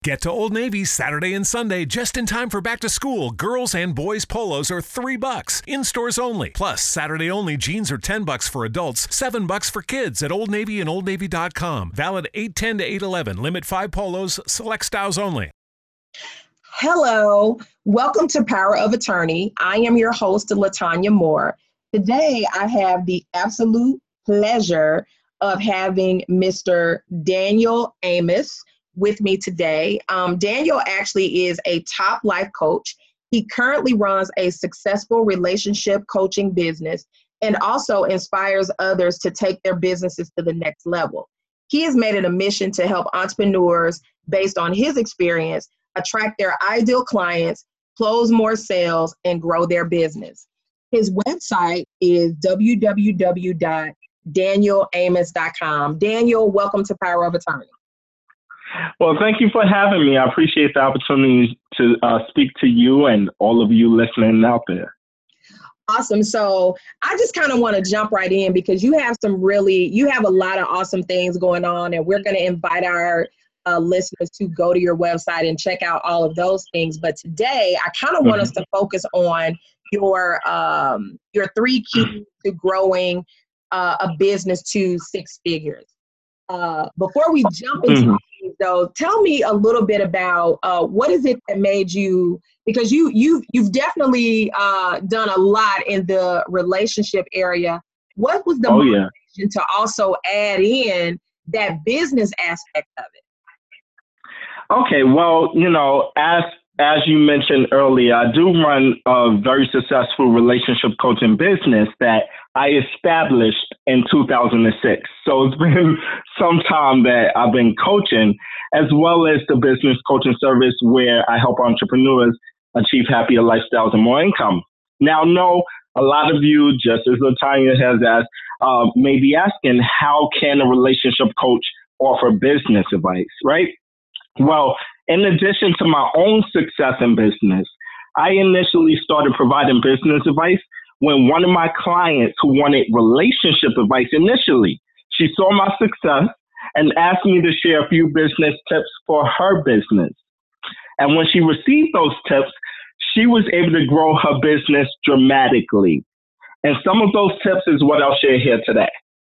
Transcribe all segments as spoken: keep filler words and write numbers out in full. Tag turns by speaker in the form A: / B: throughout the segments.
A: Get to Old Navy Saturday and Sunday just in time for back to school. Girls and boys polos are three bucks in stores only. Plus, Saturday only jeans are ten bucks for adults, seven bucks for kids at Old Navy and old navy dot com. Valid eight ten to eight eleven. Limit five polos, select styles only.
B: Hello, welcome to Power of Attorney. I am your host, Latanya Moore. Today, I have the absolute pleasure of having Mister Daniel Amos with me today. Um, Daniel actually is a top life coach. He currently runs a successful relationship coaching business and also inspires others to take their businesses to the next level. He has made it a mission to help entrepreneurs, based on his experience, attract their ideal clients, close more sales, and grow their business. His website is w w w dot daniel amos dot com. Daniel, welcome to Power of Attorney.
C: Well, thank you for having me. I appreciate the opportunity to uh, speak to you and all of you listening out there.
B: Awesome. So I just kind of want to jump right in because you have some really, you have a lot of awesome things going on, and we're going to invite our uh, listeners to go to your website and check out all of those things. But today, I kind of want mm-hmm. us to focus on your um, your three keys to growing uh, a business to six figures. Uh, before we jump into mm-hmm. these, though, tell me a little bit about uh, what is it that made you, because you you you've definitely uh, done a lot in the relationship area. What was the
C: oh,
B: motivation
C: yeah.
B: to also add in that business aspect of it?
C: Okay, well, you know, as as you mentioned earlier, I do run a very successful relationship coaching business that I established in two thousand six. So it's been some time that I've been coaching, as well as the business coaching service where I help entrepreneurs achieve happier lifestyles and more income. Now, no, a lot of you, just as Latanya has asked, uh, may be asking, how can a relationship coach offer business advice, right? Well, in addition to my own success in business, I initially started providing business advice when one of my clients who wanted relationship advice initially, she saw my success and asked me to share a few business tips for her business. And when she received those tips, she was able to grow her business dramatically. And some of those tips is what I'll share here today.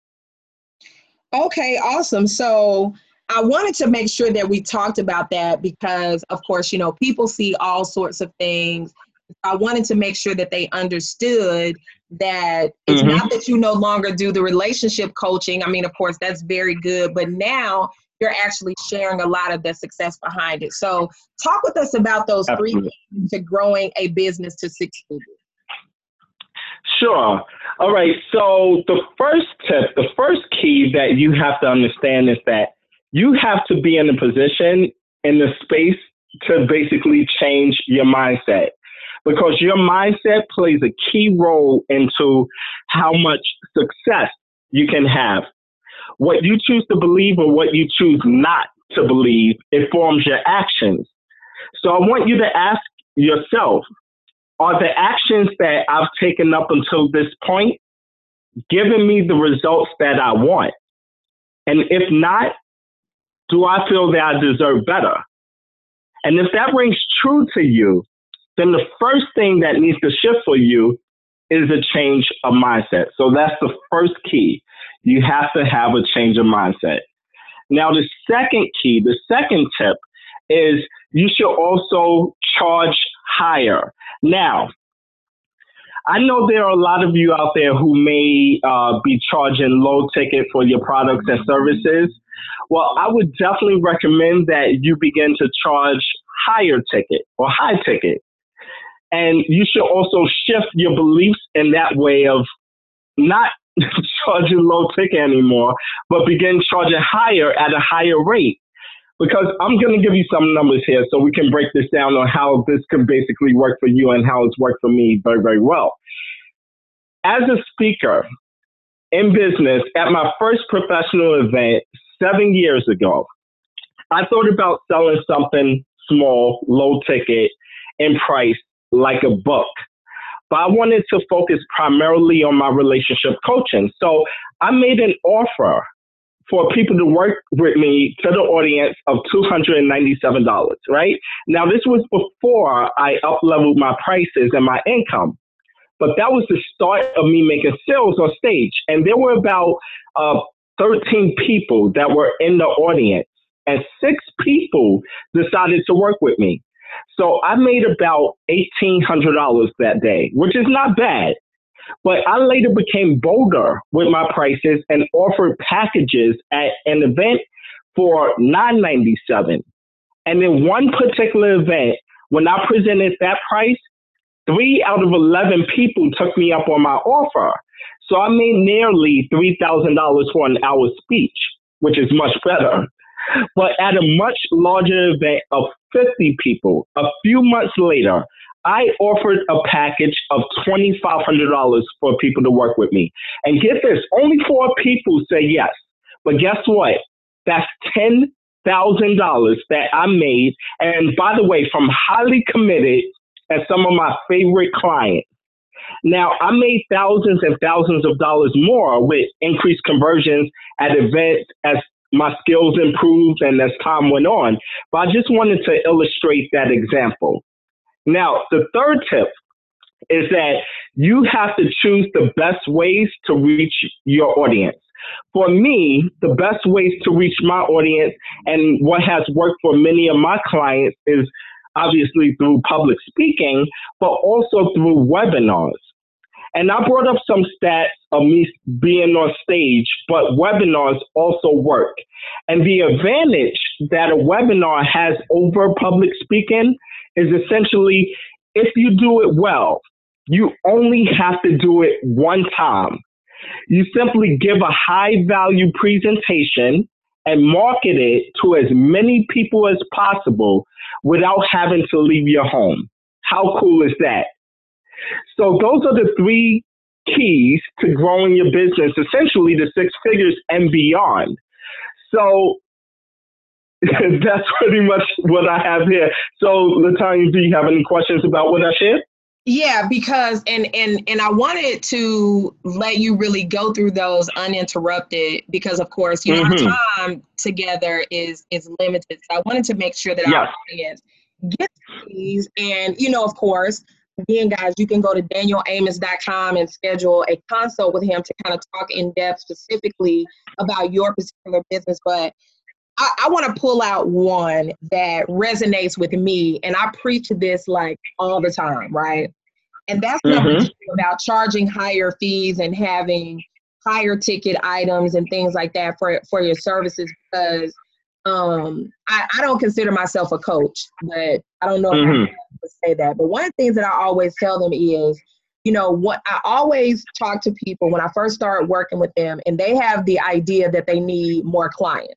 B: Okay, awesome. So I wanted to make sure that we talked about that because, of course, you know, people see all sorts of things. I wanted to make sure that they understood that it's mm-hmm. not that you no longer do the relationship coaching. I mean, of course, that's very good, but now you're actually sharing a lot of the success behind it. So talk with us about those Absolutely. three keys to growing a business to six figures.
C: Sure. All right. So the first tip, the first key that you have to understand is that you have to be in a position in the space to basically change your mindset, because your mindset plays a key role into how much success you can have. What you choose to believe or what you choose not to believe, it forms your actions. So I want you to ask yourself, are the actions that I've taken up until this point giving me the results that I want? And if not, do I feel that I deserve better? And if that rings true to you, then the first thing that needs to shift for you is a change of mindset. So that's the first key. You have to have a change of mindset. Now, the second key, the second tip is you should also charge higher. Now, I know there are a lot of you out there who may uh, be charging low ticket for your products and services. Well, I would definitely recommend that you begin to charge higher ticket or high ticket. And you should also shift your beliefs in that way of not charging low ticket anymore, but begin charging higher at a higher rate. Because I'm going to give you some numbers here so we can break this down on how this can basically work for you and how it's worked for me very, very well. As a speaker in business at my first professional event seven years ago, I thought about selling something small, low ticket in price, like a book. But I wanted to focus primarily on my relationship coaching. So I made an offer for people to work with me to the audience of two hundred ninety-seven dollars, right? Now, this was before I up-leveled my prices and my income. But that was the start of me making sales on stage. And there were about uh, thirteen people that were in the audience, and six people decided to work with me. So I made about eighteen hundred dollars that day, which is not bad. But I later became bolder with my prices and offered packages at an event for nine ninety-seven. And in one particular event, when I presented that price, three out of eleven people took me up on my offer. So I made nearly three thousand dollars for an hour speech, which is much better. But at a much larger event of fifty people, a few months later, I offered a package of twenty-five hundred dollars for people to work with me. And get this, only four people say yes. But guess what? That's ten thousand dollars that I made. And by the way, from highly committed and some of my favorite clients. Now, I made thousands and thousands of dollars more with increased conversions at events as my skills improved and as time went on. But I just wanted to illustrate that example. Now, the third tip is that you have to choose the best ways to reach your audience. For me, the best ways to reach my audience and what has worked for many of my clients is obviously through public speaking, but also through webinars. And I brought up some stats of me being on stage, but webinars also work. And the advantage that a webinar has over public speaking is essentially, if you do it well, you only have to do it one time. You simply give a high value presentation and market it to as many people as possible without having to leave your home. How cool is that? So those are the three keys to growing your business, essentially to six figures and beyond. So that's pretty much what I have here. So LaTanya, do you have any questions about what I shared?
B: Yeah, because and and and I wanted to let you really go through those uninterrupted because, of course, you know, mm-hmm. our time together is is limited. So I wanted to make sure that yes. our audience gets these. And, you know, of course, again, guys, you can go to daniel amos dot com and schedule a consult with him to kind of talk in depth specifically about your particular business. But I, I want to pull out one that resonates with me, and I preach this like all the time, right? And that's mm-hmm. about charging higher fees and having higher ticket items and things like that for, for your services, because um, I, I don't consider myself a coach, but I don't know if mm-hmm. I can say that. But one of the things that I always tell them is, you know, what I always talk to people when I first start working with them, and they have the idea that they need more clients.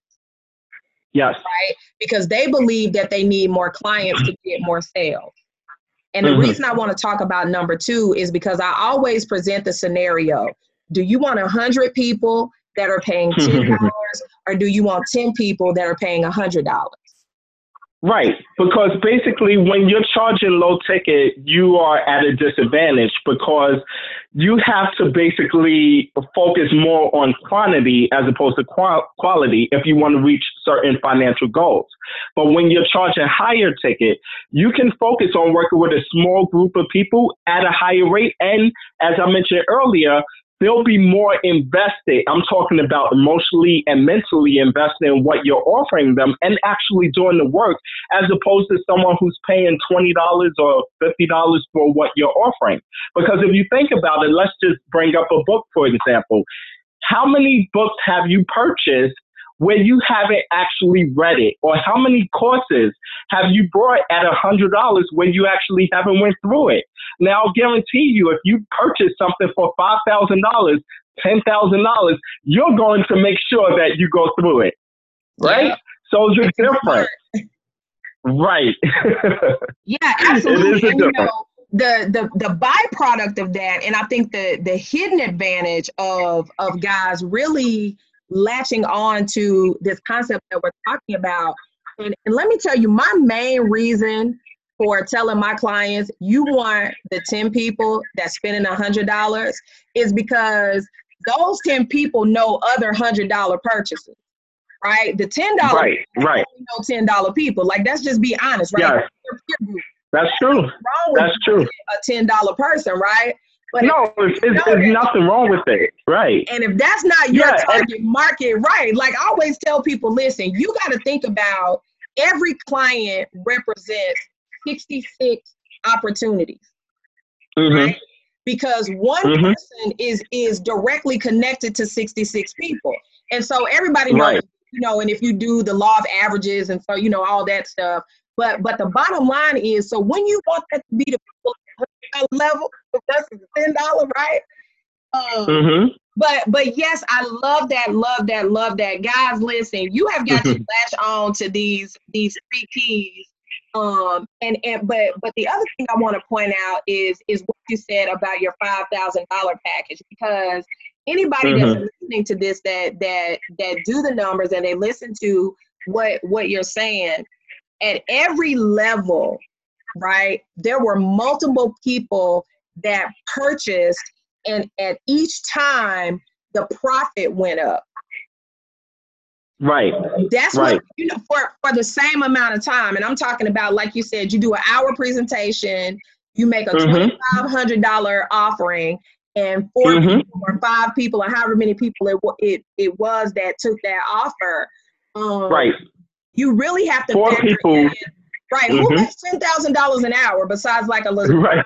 C: Yes.
B: Right? Because they believe that they need more clients to get more sales. And the mm-hmm. reason I want to talk about number two is because I always present the scenario. Do you want one hundred people that are paying ten dollars or do you want ten people that are paying one hundred dollars?
C: Right, because basically when you're charging low ticket, you are at a disadvantage because you have to basically focus more on quantity as opposed to qual- quality if you want to reach certain financial goals. But when you're charging higher ticket, you can focus on working with a small group of people at a higher rate. And as I mentioned earlier, they'll be more invested. I'm talking about emotionally and mentally invested in what you're offering them and actually doing the work, as opposed to someone who's paying twenty dollars or fifty dollars for what you're offering. Because if you think about it, let's just bring up a book, for example. How many books have you purchased where you haven't actually read it? Or how many courses have you bought at one hundred dollars where you actually haven't went through it? Now, I'll guarantee you, if you purchase something for five thousand dollars, ten thousand dollars, you're going to make sure that you go through it, right? Yeah. So it's different. Right.
B: Yeah, absolutely. It is a and, different. You know, the, the, the byproduct of that, and I think the, the hidden advantage of, of guys really latching on to this concept that we're talking about. And, and let me tell you, my main reason for telling my clients, you want the ten people that's spending one hundred dollars is because those ten people know other one hundred dollars purchases. right? The ten dollars,
C: right, right.
B: only know ten dollar people. Like, let's just be honest, right?
C: Yes. That's true.
B: Wrong
C: That's true.
B: A ten dollar person, right?
C: But no, it's, it's, it's nothing wrong with it, right?
B: And if that's not your
C: yeah,
B: target and- market, right? Like, I always tell people, listen, you got to think about every client represents sixty-six opportunities,
C: mm-hmm.
B: right? Because one
C: mm-hmm.
B: person is is directly connected to sixty-six people, and so everybody knows, right. you know. And if you do the law of averages, and so you know all that stuff. But but the bottom line is, so when you want that to be the level versus ten dollars, right? Um,
C: mm-hmm.
B: But but yes, I love that, love that, love that. Guys, listen, you have got to latch on to these these three keys. Um, and and but but the other thing I want to point out is is what you said about your five thousand dollar package, because anybody mm-hmm. that's listening to this that that that do the numbers and they listen to what what you're saying. At every level, right, there were multiple people that purchased, and at each time, the profit went up.
C: Right.
B: That's
C: right.
B: what, you know, for, for the same amount of time. And I'm talking about, like you said, you do an hour presentation, you make a mm-hmm. twenty-five hundred dollars offering, and four mm-hmm. people or five people or however many people it, it, it was that took that offer. Um,
C: right.
B: You really have to
C: four people.
B: In, right. Mm-hmm. Who makes ten thousand dollars an hour besides like a little?
C: Right.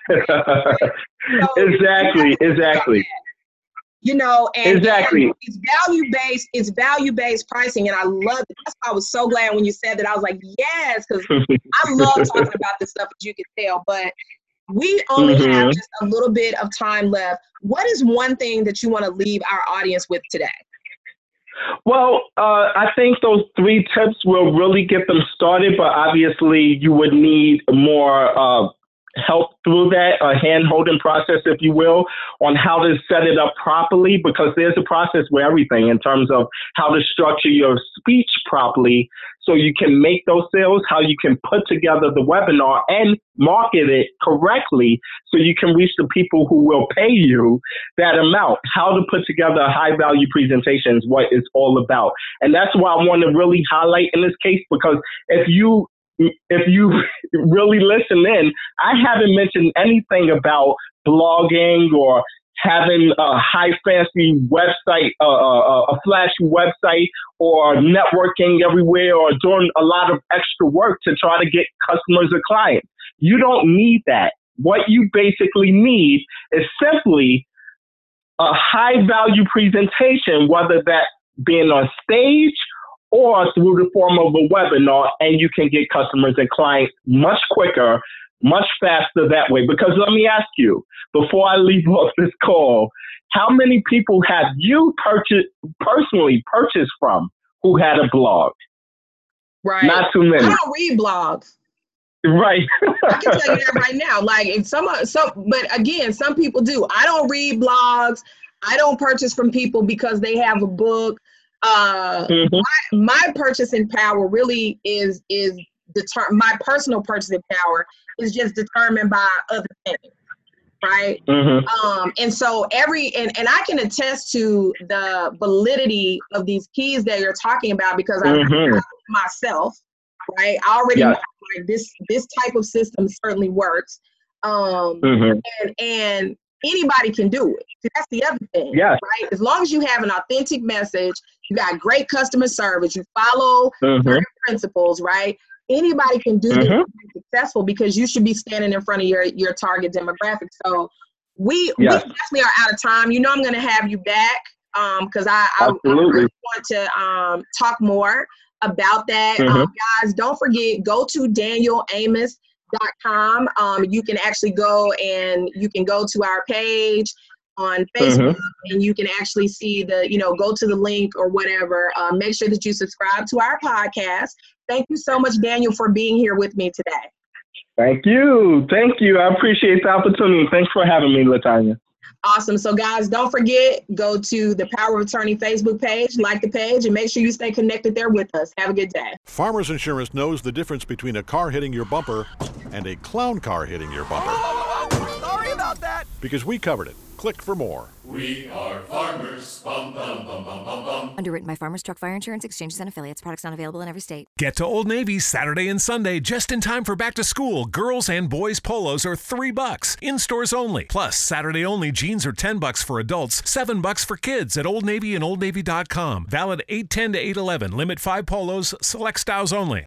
C: So exactly. Exactly.
B: You know, and,
C: exactly.
B: and it's value based. It's value based pricing, and I love it. That's why I was so glad when you said that. I was like, yes, because I love talking about this stuff, as you can tell. But we only mm-hmm. have just a little bit of time left. What is one thing that you want to leave our audience with today?
C: Well, uh, I think those three tips will really get them started, but obviously you would need more uh, help through that, a hand-holding process, if you will, on how to set it up properly, because there's a process with everything in terms of how to structure your speech properly so you can make those sales, how you can put together the webinar and market it correctly so you can reach the people who will pay you that amount. How to put together a high-value presentation is what it's all about. And that's why I want to really highlight in this case, because if you If you really listen in, I haven't mentioned anything about blogging or having a high fancy website, uh, uh, a flashy website, or networking everywhere, or doing a lot of extra work to try to get customers or clients. You don't need that. What you basically need is simply a high value presentation, whether that being on stage or through the form of a webinar, and you can get customers and clients much quicker, much faster that way. Because let me ask you, before I leave off this call, how many people have you purchased, personally purchased from who had a blog?
B: Right.
C: Not too many.
B: I don't read blogs.
C: Right.
B: I can tell you that right now. Like, if some, some, but again, some people do. I don't read blogs. I don't purchase from people because they have a book. Uh, mm-hmm. my, my purchasing power really is is deter- my personal purchasing power is just determined by other things, right?
C: Mm-hmm.
B: Um, and so every and, and I can attest to the validity of these keys that you're talking about, because I mm-hmm. myself, right? I already yes. know like this this type of system certainly works, um, mm-hmm. and and anybody can do it. See, that's the other thing,
C: yes.
B: right? As long as you have an authentic message, you got great customer service, you follow mm-hmm. certain principles, right? Anybody can do mm-hmm. this and be successful, because you should be standing in front of your, your target demographic. So we, yes. we definitely are out of time. You know, I'm going to have you back um, because I, I, I really want to um, talk more about that. Mm-hmm. Um, guys, don't forget, go to Daniel Amos dot com. Um, you can actually go and you can go to our page on Facebook mm-hmm. and you can actually see the, you know, go to the link or whatever. Uh, make sure that you subscribe to our podcast. Thank you so much, Daniel, for being here with me today.
C: Thank you. Thank you. I appreciate the opportunity. Thanks for having me, LaTanya.
B: Awesome. So guys, don't forget, go to the Power of Attorney Facebook page, like the page, and make sure you stay connected there with us. Have a good day.
D: Farmers Insurance knows the difference between a car hitting your bumper and a clown car hitting your bumper.
E: Whoa, whoa, whoa, whoa. Sorry about that.
D: Because we covered it. Click for more.
E: We are farmers. Bum, bum, bum, bum, bum, bum.
F: Underwritten by Farmers Truck Fire Insurance Exchanges and Affiliates. Products not available in every state.
A: Get to Old Navy Saturday and Sunday just in time for back to school. Girls and boys polos are three bucks. In stores only. Plus, Saturday only jeans are ten bucks for adults, seven bucks for kids at Old Navy and old navy dot com. Valid eight ten to eight eleven. Limit five polos. Select styles only.